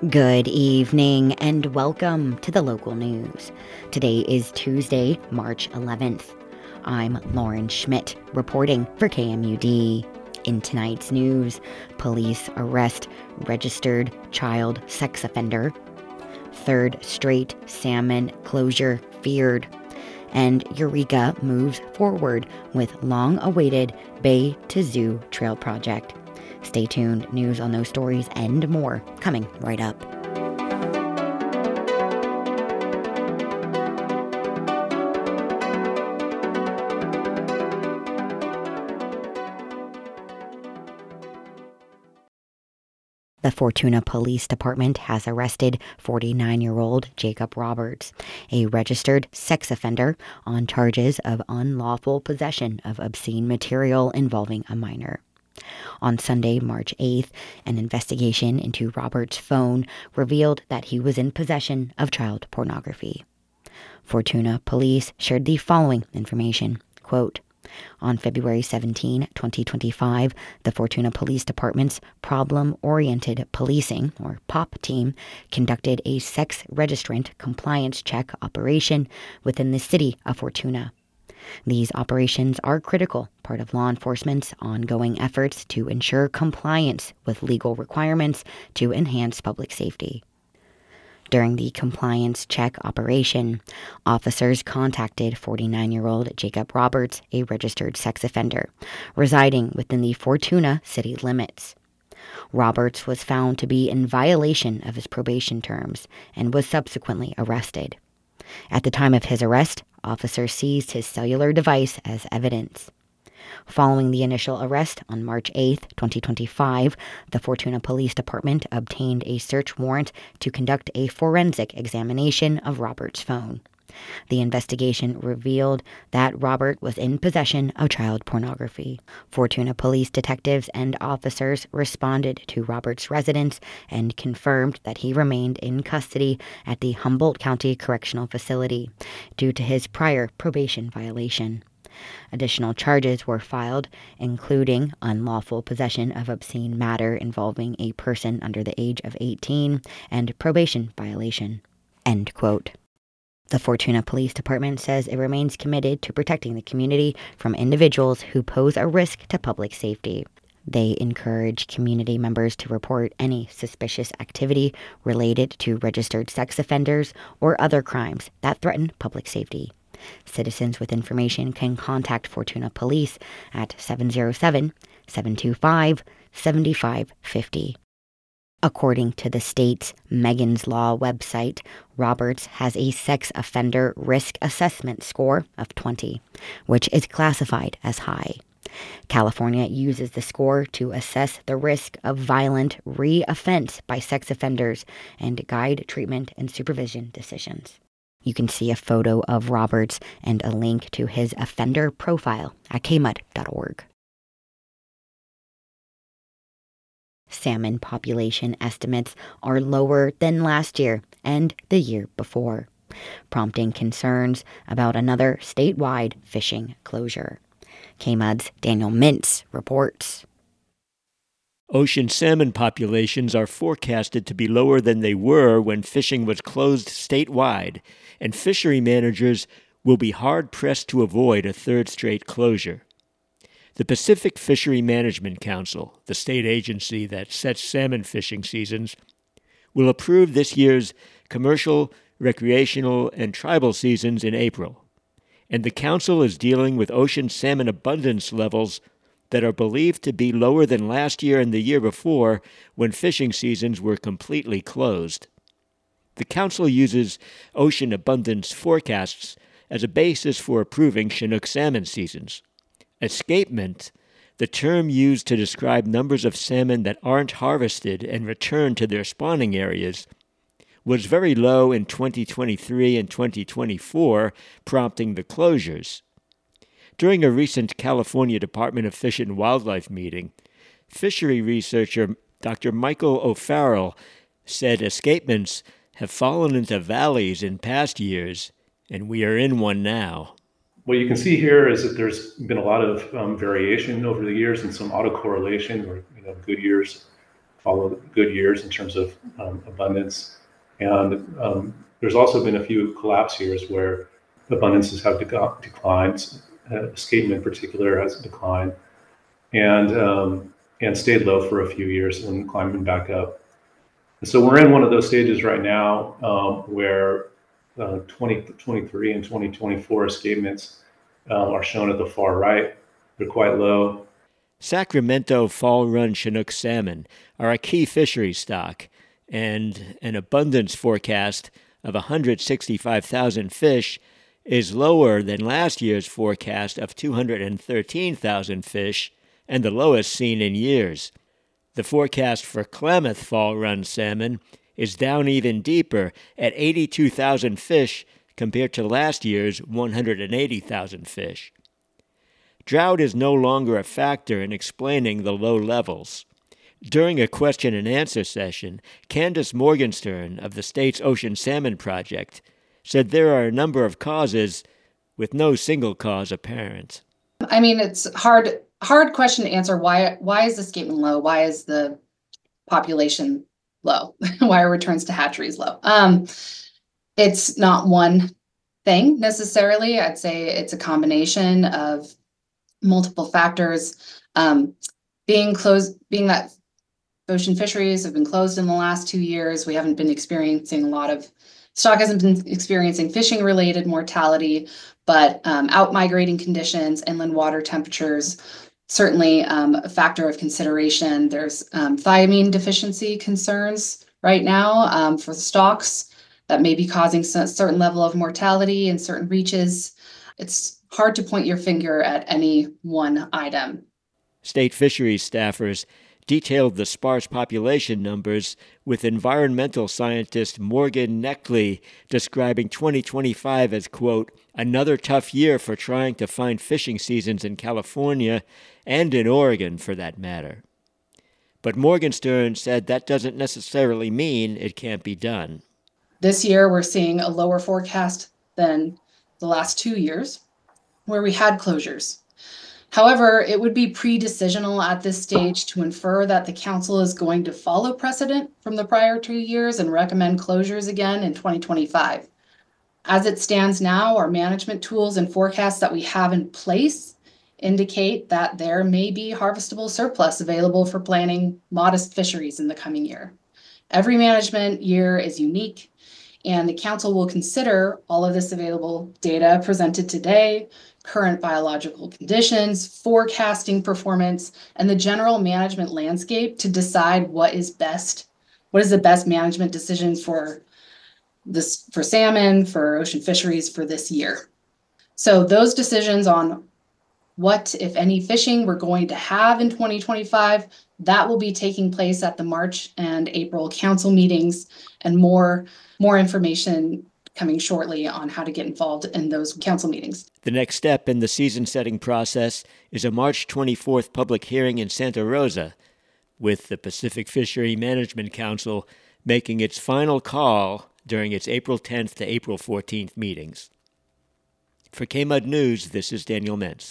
Good evening and welcome to the local news. Today is Tuesday, March 11th. I'm Lauren Schmidt reporting for KMUD. In tonight's news, police arrest registered child sex offender. Third straight salmon closure feared. And Eureka moves forward with long-awaited Bay to Zoo trail project. Stay tuned. News on those stories and more coming right up. The Fortuna Police Department has arrested 49-year-old Jacob Roberts, a registered sex offender, on charges of unlawful possession of obscene material involving a minor. On Sunday, March 8th, an investigation into Roberts' phone revealed that he was in possession of child pornography. Fortuna police shared the following information. Quote, on February 17, 2025, the Fortuna Police Department's Problem-Oriented Policing, or POP team, conducted a sex registrant compliance check operation within the city of Fortuna. These operations are critical part of law enforcement's ongoing efforts to ensure compliance with legal requirements to enhance public safety. During the compliance check operation, officers contacted 49-year-old Jacob Roberts, a registered sex offender, residing within the Fortuna city limits. Roberts was found to be in violation of his probation terms and was subsequently arrested. At the time of his arrest, officers seized his cellular device as evidence. Following the initial arrest on March 8, 2025, the Fortuna Police Department obtained a search warrant to conduct a forensic examination of Robert's phone. The investigation revealed that Robert was in possession of child pornography. Fortuna police detectives and officers responded to Robert's residence and confirmed that he remained in custody at the Humboldt County Correctional Facility due to his prior probation violation. Additional charges were filed, including unlawful possession of obscene matter involving a person under the age of 18 and probation violation. End quote. The Fortuna Police Department says it remains committed to protecting the community from individuals who pose a risk to public safety. They encourage community members to report any suspicious activity related to registered sex offenders or other crimes that threaten public safety. Citizens with information can contact Fortuna Police at 707-725-7550. According to the state's Megan's Law website, Roberts has a sex offender risk assessment score of 20, which is classified as high. California uses the score to assess the risk of violent re-offense by sex offenders and guide treatment and supervision decisions. You can see a photo of Roberts and a link to his offender profile at kmud.org. Salmon population estimates are lower than last year and the year before, prompting concerns about another statewide fishing closure. KMUD's Daniel Mintz reports. Ocean salmon populations are forecasted to be lower than they were when fishing was closed statewide, and fishery managers will be hard-pressed to avoid a third straight closure. The Pacific Fishery Management Council, the state agency that sets salmon fishing seasons, will approve this year's commercial, recreational, and tribal seasons in April. And the council is dealing with ocean salmon abundance levels that are believed to be lower than last year and the year before when fishing seasons were completely closed. The council uses ocean abundance forecasts as a basis for approving Chinook salmon seasons. Escapement, the term used to describe numbers of salmon that aren't harvested and returned to their spawning areas, was very low in 2023 and 2024, prompting the closures. During a recent California Department of Fish and Wildlife meeting, fishery researcher Dr. Michael O'Farrell said escapements have fallen into valleys in past years, and we are in one now. What you can see here is that there's been a lot of variation over the years and some autocorrelation, where good years follow good years in terms of abundance. And there's also been a few collapse years where abundances have declined. Escapement in particular has declined and stayed low for a few years and climbing back up. And so we're in one of those stages right now where 2023 and 2024 escapements are shown at the far right. They're quite low. Sacramento fall run Chinook salmon are a key fishery stock, and an abundance forecast of 165,000 fish is lower than last year's forecast of 213,000 fish and the lowest seen in years. The forecast for Klamath fall run salmon is down even deeper at 82,000 fish compared to last year's 180,000 fish. Drought is no longer a factor in explaining the low levels. During a question and answer session, Candace Morgenstern of the state's Ocean Salmon Project said there are a number of causes with no single cause apparent. I mean, it's hard question to answer. Why is the escapement low? Why is the population low? Why are returns to hatcheries low? It's not one thing necessarily. I'd say it's a combination of multiple factors. Being that ocean fisheries have been closed in the last 2 years, we haven't been experiencing stock hasn't been experiencing fishing related mortality, but out migrating conditions, inland water temperatures, certainly a factor of consideration. There's thiamine deficiency concerns right now for the stocks that may be causing a certain level of mortality in certain reaches. It's hard to point your finger at any one item. State fisheries staffers detailed the sparse population numbers, with environmental scientist Morgan Neckley describing 2025 as, quote, another tough year for trying to find fishing seasons in California and in Oregon, for that matter. But Morgenstern said that doesn't necessarily mean it can't be done. This year, we're seeing a lower forecast than the last 2 years, where we had closures. However, it would be pre-decisional at this stage to infer that the council is going to follow precedent from the prior 2 years and recommend closures again in 2025. As it stands now, our management tools and forecasts that we have in place indicate that there may be harvestable surplus available for planning modest fisheries in the coming year. Every management year is unique, and the council will consider all of this available data presented today, current biological conditions, forecasting performance, and the general management landscape to decide what is the best management decisions for salmon, for ocean fisheries for this year. So those decisions on what, if any, fishing we're going to have in 2025, that will be taking place at the March and April council meetings, and more information coming shortly on how to get involved in those council meetings. The next step in the season-setting process is a March 24th public hearing in Santa Rosa, with the Pacific Fishery Management Council making its final call during its April 10th to April 14th meetings. For KMUD News, this is Daniel Mentz.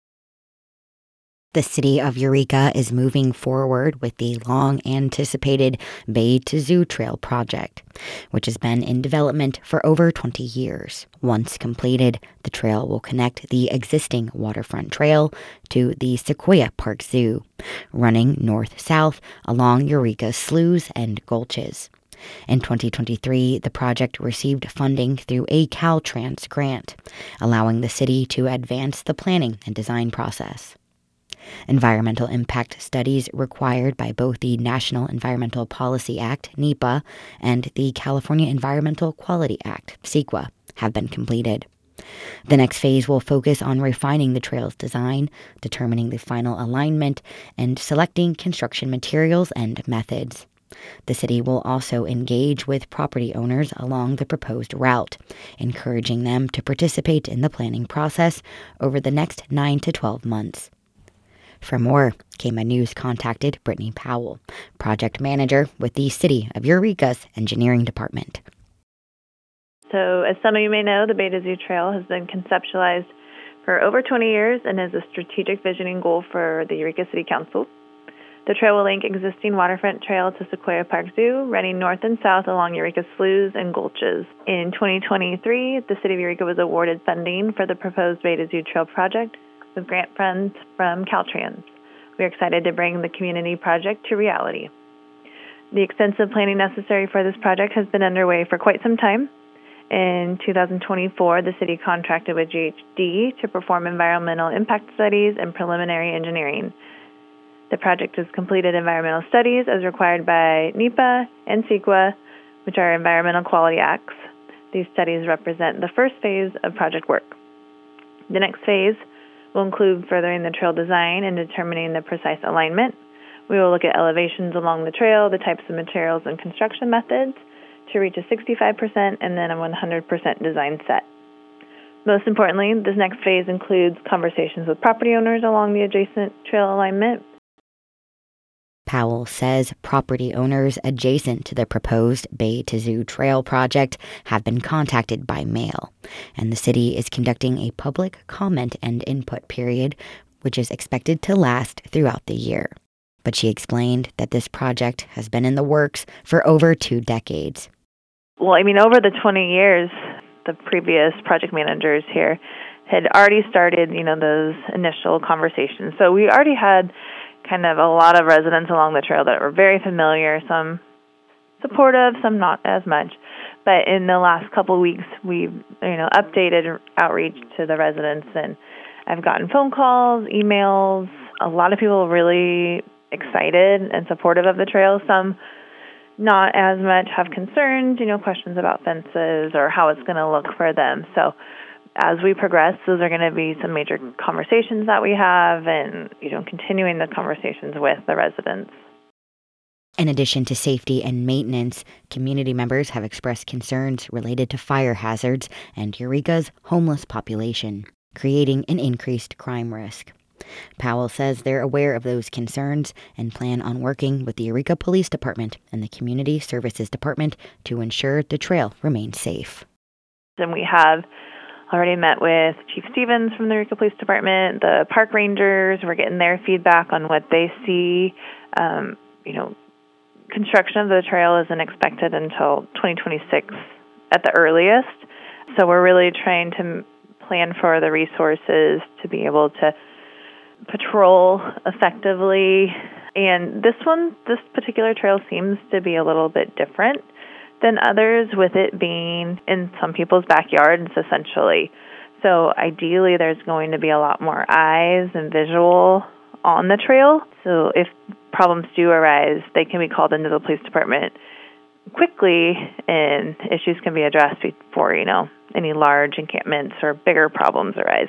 The city of Eureka is moving forward with the long-anticipated Bay to Zoo Trail project, which has been in development for over 20 years. Once completed, the trail will connect the existing waterfront trail to the Sequoia Park Zoo, running north-south along Eureka's sloughs and gulches. In 2023, the project received funding through a Caltrans grant, allowing the city to advance the planning and design process. Environmental impact studies required by both the National Environmental Policy Act, NEPA, and the California Environmental Quality Act, CEQA, have been completed. The next phase will focus on refining the trail's design, determining the final alignment, and selecting construction materials and methods. The city will also engage with property owners along the proposed route, encouraging them to participate in the planning process over the next 9 to 12 months. For more, KMUD News contacted Brittany Powell, project manager with the City of Eureka's engineering department. So, as some of you may know, the Bay to Zoo Trail has been conceptualized for over 20 years and is a strategic visioning goal for the Eureka City Council. The trail will link existing waterfront trail to Sequoia Park Zoo, running north and south along Eureka's sloughs and gulches. In 2023, the City of Eureka was awarded funding for the proposed Bay to Zoo Trail project with grant funds from Caltrans. We are excited to bring the community project to reality. The extensive planning necessary for this project has been underway for quite some time. In 2024, the city contracted with GHD to perform environmental impact studies and preliminary engineering. The project has completed environmental studies as required by NEPA and CEQA, which are Environmental Quality Acts. These studies represent the first phase of project work. The next phase will include furthering the trail design and determining the precise alignment. We will look at elevations along the trail, the types of materials and construction methods to reach a 65% and then a 100% design set. Most importantly, this next phase includes conversations with property owners along the adjacent trail alignment. Powell says property owners adjacent to the proposed Bay to Zoo Trail project have been contacted by mail, and the city is conducting a public comment and input period, which is expected to last throughout the year. But she explained that this project has been in the works for over 2 decades. Well, over the 20 years, the previous project managers here had already started, those initial conversations. So we already had kind of a lot of residents along the trail that were very familiar, some supportive, some not as much. But in the last couple of weeks, we've, updated outreach to the residents, and I've gotten phone calls, emails, a lot of people really excited and supportive of the trail. Some not as much have concerns, questions about fences or how it's going to look for them. So as we progress, those are going to be some major conversations that we have and, continuing the conversations with the residents. In addition to safety and maintenance, community members have expressed concerns related to fire hazards and Eureka's homeless population, creating an increased crime risk. Powell says they're aware of those concerns and plan on working with the Eureka Police Department and the Community Services Department to ensure the trail remains safe. And we have already met with Chief Stevens from the Eureka Police Department, the park rangers. We're getting their feedback on what they see. Construction of the trail isn't expected until 2026 at the earliest. So we're really trying to plan for the resources to be able to patrol effectively. And this particular trail seems to be a little bit different than others, with it being in some people's backyards, essentially. So ideally, there's going to be a lot more eyes and visual on the trail. So if problems do arise, they can be called into the police department quickly, and issues can be addressed before, any large encampments or bigger problems arise.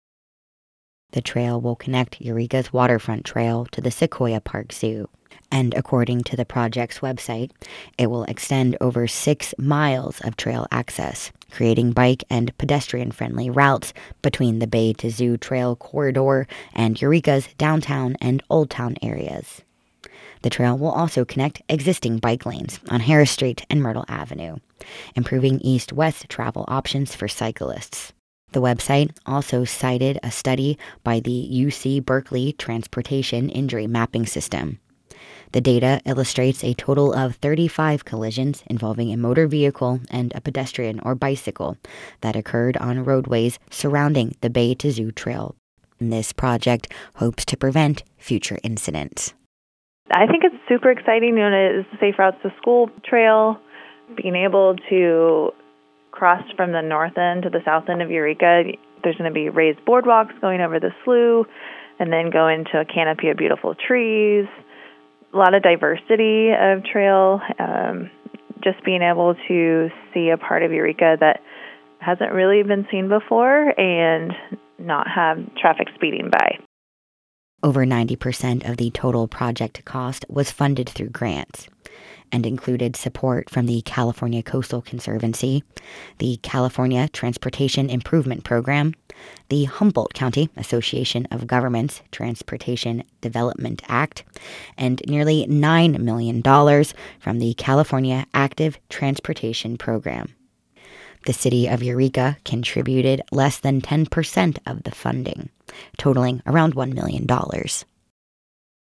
The trail will connect Eureka's waterfront trail to the Sequoia Park Zoo. And according to the project's website, it will extend over 6 miles of trail access, creating bike and pedestrian-friendly routes between the Bay to Zoo Trail corridor and Eureka's downtown and Old Town areas. The trail will also connect existing bike lanes on Harris Street and Myrtle Avenue, improving east-west travel options for cyclists. The website also cited a study by the UC Berkeley Transportation Injury Mapping System. The data illustrates a total of 35 collisions involving a motor vehicle and a pedestrian or bicycle that occurred on roadways surrounding the Bay to Zoo Trail. This project hopes to prevent future incidents. I think it's super exciting. It's the Safe Routes to School trail, being able to cross from the north end to the south end of Eureka. There's going to be raised boardwalks going over the slough and then go into a canopy of beautiful trees. A lot of diversity of trail, just being able to see a part of Eureka that hasn't really been seen before and not have traffic speeding by. Over 90% of the total project cost was funded through grants and included support from the California Coastal Conservancy, the California Transportation Improvement Program, the Humboldt County Association of Governments Transportation Development Act, and nearly $9 million from the California Active Transportation Program. The city of Eureka contributed less than 10% of the funding, totaling around $1 million.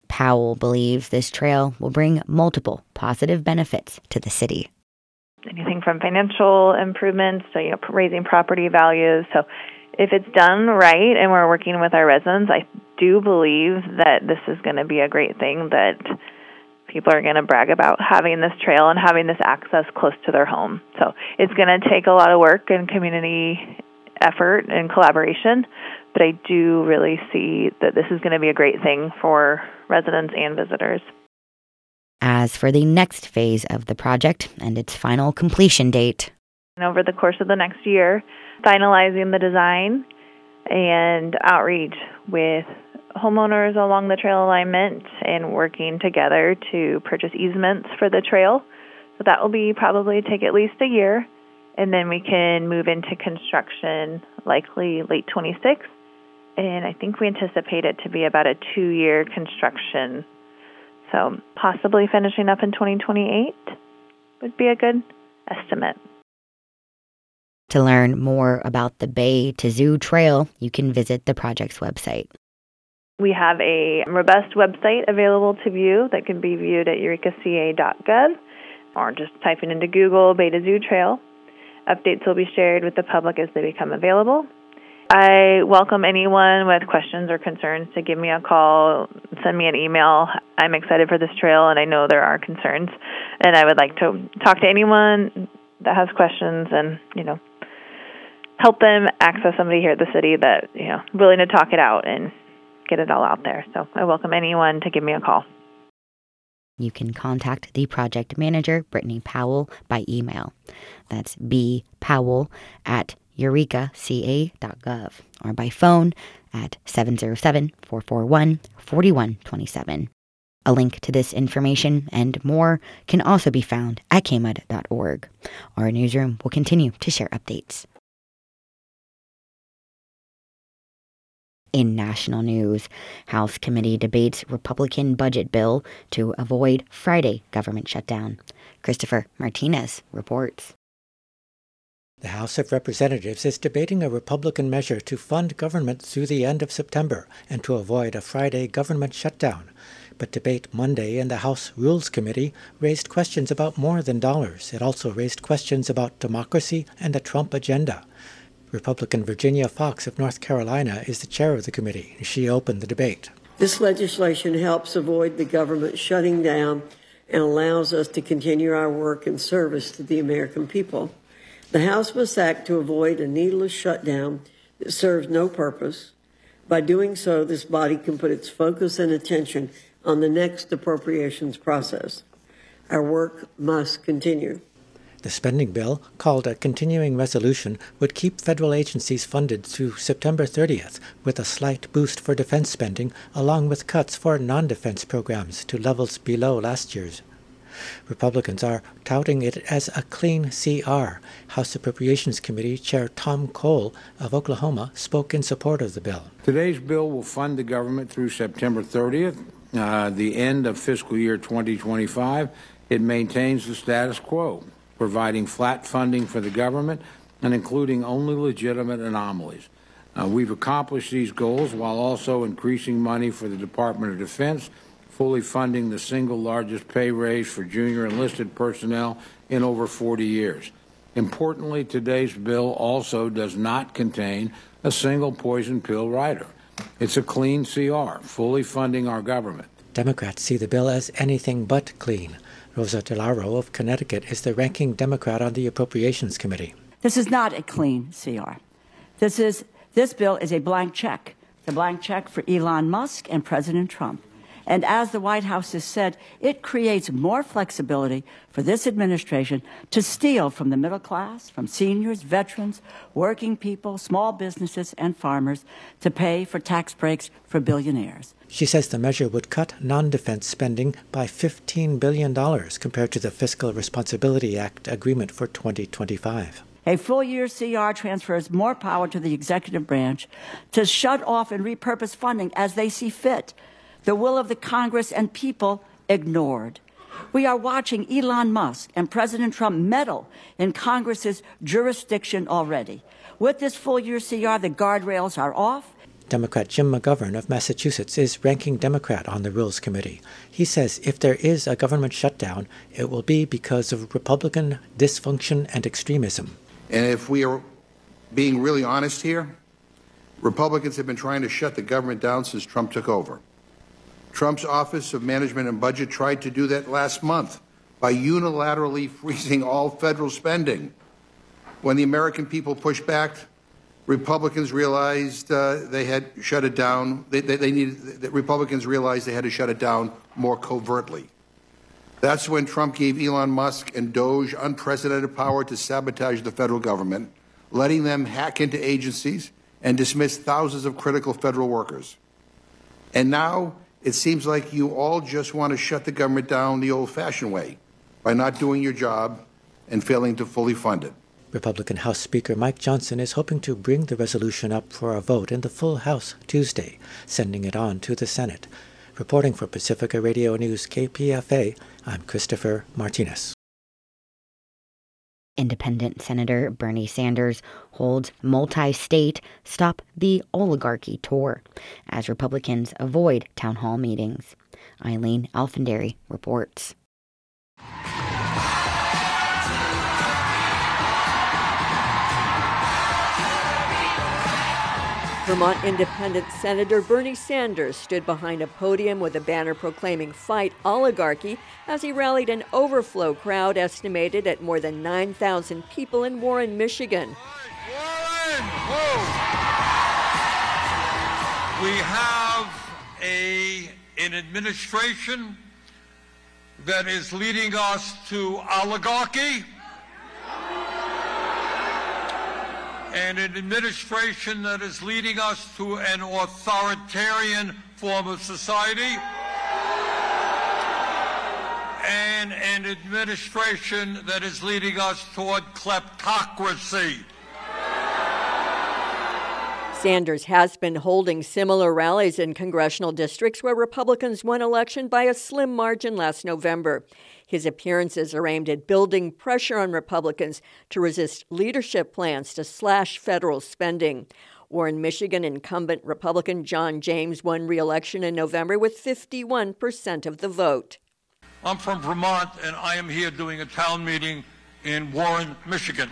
Powell believes this trail will bring multiple positive benefits to the city. Anything from financial improvements to raising property values. So if it's done right and we're working with our residents, I do believe that this is going to be a great thing, that people are going to brag about having this trail and having this access close to their home. So it's going to take a lot of work and community effort and collaboration, but I do really see that this is going to be a great thing for residents and visitors. As for the next phase of the project and its final completion date, And over the course of the next year, finalizing the design and outreach with homeowners along the trail alignment and working together to purchase easements for the trail. So that will probably take at least a year, and then we can move into construction likely late 26. And I think we anticipate it to be about a 2-year construction. So possibly finishing up in 2028 would be a good estimate. to learn more about the Bay to Zoo Trail, you can visit the project's website. We have a robust website available to view that can be viewed at eurekaca.gov, or just typing into Google Bay to Zoo Trail. Updates will be shared with the public as they become available. I welcome anyone with questions or concerns to give me a call, send me an email. I'm excited for this trail, and I know there are concerns, and I would like to talk to anyone that has questions and, help them access somebody here at the city that, willing to talk it out and get it all out there. So I welcome anyone to give me a call. You can contact the project manager, Brittany Powell, by email. That's bpowell@eurekaca.gov, or by phone at 707-441-4127. A link to this information and more can also be found at kmud.org. Our newsroom will continue to share updates. In national news, House committee debates Republican budget bill to avoid Friday government shutdown. Christopher Martinez reports. The House of Representatives is debating a Republican measure to fund government through the end of September and to avoid a Friday government shutdown. But debate Monday in the House Rules Committee raised questions about more than dollars. It also raised questions about democracy and the Trump agenda. Republican Virginia Fox of North Carolina is the chair of the committee. She opened the debate. This legislation helps avoid the government shutting down and allows us to continue our work and service to the American people. The House must act to avoid a needless shutdown that serves no purpose. By doing so, this body can put its focus and attention on the next appropriations process. Our work must continue. The spending bill, called a continuing resolution, would keep federal agencies funded through September 30th, with a slight boost for defense spending, along with cuts for non-defense programs to levels below last year's. Republicans are touting it as a clean CR. House Appropriations Committee Chair Tom Cole of Oklahoma spoke in support of the bill. Today's bill will fund the government through September 30th, the end of fiscal year 2025. It maintains the status quo, providing flat funding for the government and including only legitimate anomalies. We've accomplished these goals while also increasing money for the Department of Defense, fully funding the single largest pay raise for junior enlisted personnel in over 40 years. Importantly, today's bill also does not contain a single poison pill rider. It's a clean CR, fully funding our government. Democrats see the bill as anything but clean. Rosa DeLauro of Connecticut is the ranking Democrat on the Appropriations Committee. This is not a clean CR. This bill is a blank check. It's a blank check for Elon Musk and President Trump. And as the White House has said, it creates more flexibility for this administration to steal from the middle class, from seniors, veterans, working people, small businesses, and farmers to pay for tax breaks for billionaires. She says the measure would cut non-defense spending by $15 billion compared to the Fiscal Responsibility Act agreement for 2025. A full-year CR transfers more power to the executive branch to shut off and repurpose funding as they see fit. The will of the Congress and people ignored. We are watching Elon Musk and President Trump meddle in Congress's jurisdiction already. With this full-year CR, the guardrails are off. Democrat Jim McGovern of Massachusetts is ranking Democrat on the Rules Committee. He says if there is a government shutdown, it will be because of Republican dysfunction and extremism. And if we are being really honest here, Republicans have been trying to shut the government down since Trump took over. Trump's Office of Management and Budget tried to do that last month by unilaterally freezing all federal spending. When the American people pushed back, Republicans realized they had shut it down. Republicans realized they had to shut it down more covertly. That's when Trump gave Elon Musk and Doge unprecedented power to sabotage the federal government, letting them hack into agencies and dismiss thousands of critical federal workers. And now it seems like you all just want to shut the government down the old-fashioned way by not doing your job and failing to fully fund it. Republican House Speaker Mike Johnson is hoping to bring the resolution up for a vote in the full House Tuesday, sending it on to the Senate. Reporting for Pacifica Radio News KPFA, I'm Christopher Martinez. Independent Senator Bernie Sanders holds multi-state Stop the Oligarchy tour as Republicans avoid town hall meetings. Eileen Alfandary reports. Vermont Independent Senator Bernie Sanders stood behind a podium with a banner proclaiming "Fight Oligarchy" as he rallied an overflow crowd estimated at more than 9,000 people in Warren, Michigan. Warren! Whoa! We have an administration that is leading us to oligarchy, and an administration that is leading us to an authoritarian form of society, and an administration that is leading us toward kleptocracy. Sanders has been holding similar rallies in congressional districts where Republicans won election by a slim margin last November. His appearances are aimed at building pressure on Republicans to resist leadership plans to slash federal spending. Warren, Michigan incumbent Republican John James won re-election in November with 51% of the vote. I'm from Vermont, and I am here doing a town meeting in Warren, Michigan.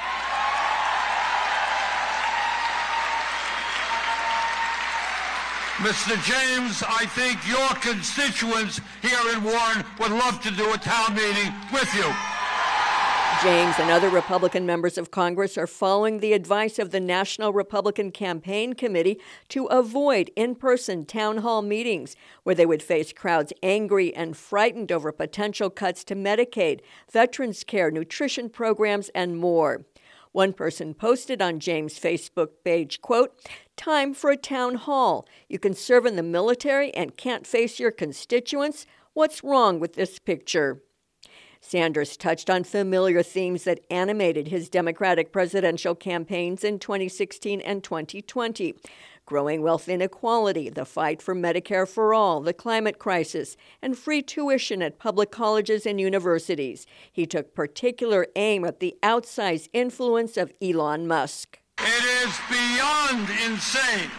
Mr. James, I think your constituents here in Warren would love to do a town meeting with you. James and other Republican members of Congress are following the advice of the National Republican Campaign Committee to avoid in-person town hall meetings where they would face crowds angry and frightened over potential cuts to Medicaid, veterans care, nutrition programs, and more. One person posted on James' Facebook page, quote, "Time for a town hall. You can serve in the military and can't face your constituents? What's wrong with this picture?" Sanders touched on familiar themes that animated his Democratic presidential campaigns in 2016 and 2020. Growing wealth inequality, the fight for Medicare for all, the climate crisis, and free tuition at public colleges and universities. He took particular aim at the outsized influence of Elon Musk. It is beyond insane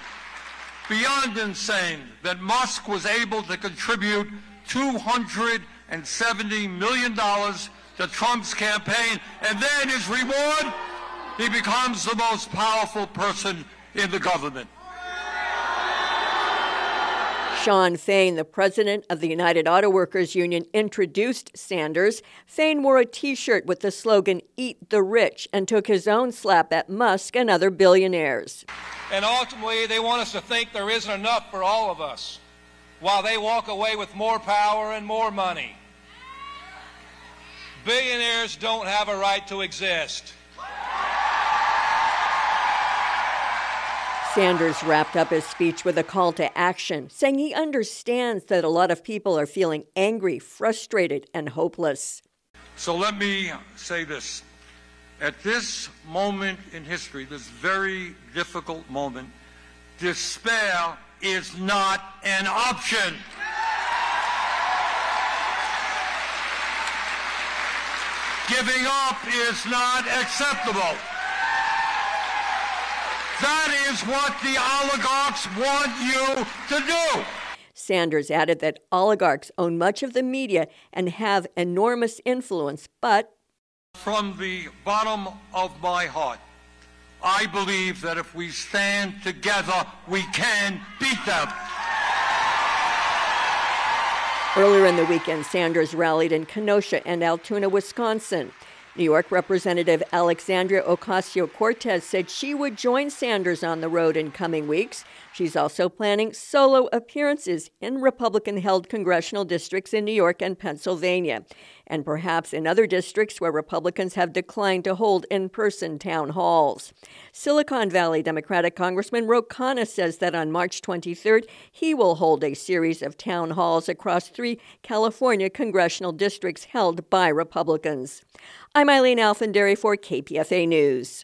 that Musk was able to contribute $270 million to Trump's campaign, and then his reward, he becomes the most powerful person in the government. Sean Fain, the president of the United Auto Workers Union, introduced Sanders. Fain wore a T-shirt with the slogan, "Eat the Rich," and took his own slap at Musk and other billionaires. And ultimately, they want us to think there isn't enough for all of us, while they walk away with more power and more money. Billionaires don't have a right to exist. Sanders wrapped up his speech with a call to action, saying he understands that a lot of people are feeling angry, frustrated, and hopeless. So let me say this. At this moment in history, this very difficult moment, despair is not an option. Giving up is not acceptable. That is what the oligarchs want you to do. Sanders added that oligarchs own much of the media and have enormous influence, but from the bottom of my heart, I believe that if we stand together, we can beat them. Earlier in the weekend, Sanders rallied in Kenosha and Altoona, Wisconsin. New York Representative Alexandria Ocasio-Cortez said she would join Sanders on the road in coming weeks. She's also planning solo appearances in Republican-held congressional districts in New York and Pennsylvania, and perhaps in other districts where Republicans have declined to hold in-person town halls. Silicon Valley Democratic Congressman Ro Khanna says that on March 23rd, he will hold a series of town halls across 3 California congressional districts held by Republicans. I'm Eileen Alfandary for KPFA News.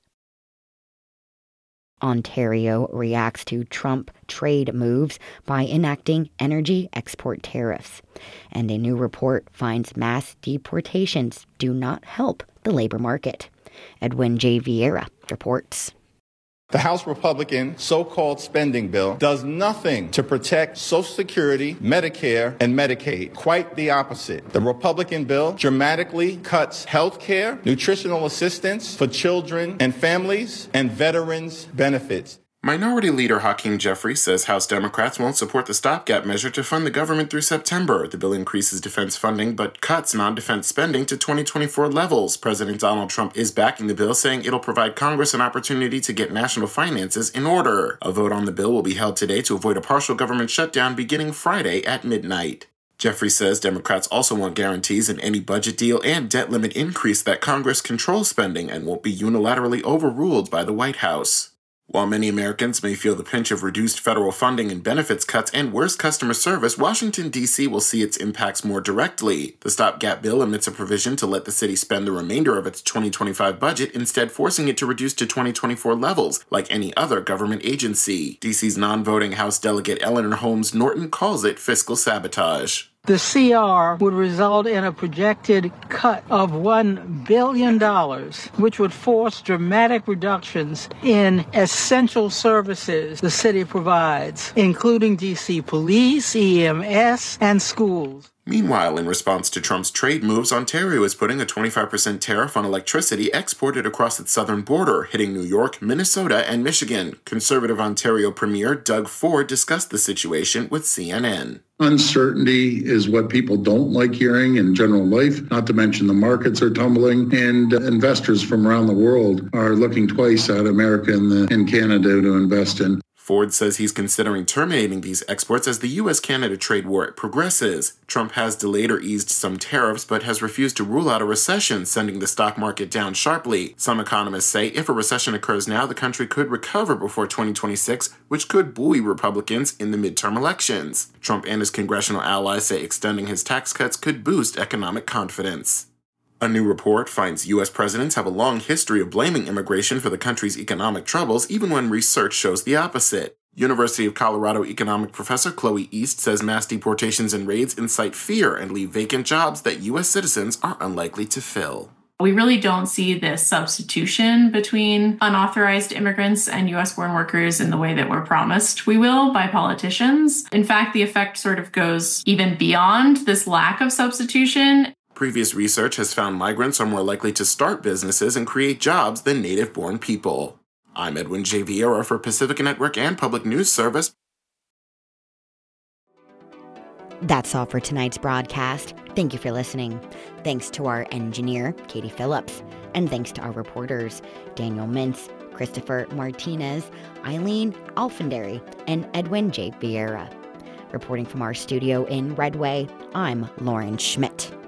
Ontario reacts to Trump trade moves by enacting energy export tariffs. And a new report finds mass deportations do not help the labor market. Edwin J. Vieira reports. The House Republican so-called spending bill does nothing to protect Social Security, Medicare, and Medicaid. Quite the opposite. The Republican bill dramatically cuts health care, nutritional assistance for children and families, and veterans' benefits. Minority Leader Hakeem Jeffrey says House Democrats won't support the stopgap measure to fund the government through September. The bill increases defense funding but cuts non-defense spending to 2024 levels. President Donald Trump is backing the bill, saying it'll provide Congress an opportunity to get national finances in order. A vote on the bill will be held today to avoid a partial government shutdown beginning Friday at midnight. Jeffrey says Democrats also want guarantees in any budget deal and debt limit increase that Congress controls spending and won't be unilaterally overruled by the White House. While many Americans may feel the pinch of reduced federal funding and benefits cuts and worse customer service, Washington, D.C. will see its impacts more directly. The stopgap bill omits a provision to let the city spend the remainder of its 2025 budget, instead forcing it to reduce to 2024 levels, like any other government agency. D.C.'s non-voting House Delegate Eleanor Holmes Norton calls it fiscal sabotage. The CR would result in a projected cut of $1 billion, which would force dramatic reductions in essential services the city provides, including D.C. police, EMS, and schools. Meanwhile, in response to Trump's trade moves, Ontario is putting a 25% tariff on electricity exported across its southern border, hitting New York, Minnesota, and Michigan. Conservative Ontario Premier Doug Ford discussed the situation with CNN. Uncertainty is what people don't like hearing in general life, not to mention the markets are tumbling, and investors from around the world are looking twice at America and Canada to invest in. Ford says he's considering terminating these exports as the U.S.-Canada trade war progresses. Trump has delayed or eased some tariffs, but has refused to rule out a recession, sending the stock market down sharply. Some economists say if a recession occurs now, the country could recover before 2026, which could buoy Republicans in the midterm elections. Trump and his congressional allies say extending his tax cuts could boost economic confidence. A new report finds U.S. presidents have a long history of blaming immigration for the country's economic troubles, even when research shows the opposite. University of Colorado economic professor Chloe East says mass deportations and raids incite fear and leave vacant jobs that U.S. citizens are unlikely to fill. We really don't see this substitution between unauthorized immigrants and U.S.-born workers in the way that we're promised we will by politicians. In fact, the effect sort of goes even beyond this lack of substitution. Previous research has found migrants are more likely to start businesses and create jobs than native-born people. I'm Edwin J. Vieira for Pacifica Network and Public News Service. That's all for tonight's broadcast. Thank you for listening. Thanks to our engineer, Katie Phillips, and thanks to our reporters, Daniel Mintz, Christopher Martinez, Eileen Alfandary, and Edwin J. Vieira. Reporting from our studio in Redway, I'm Lauren Schmidt.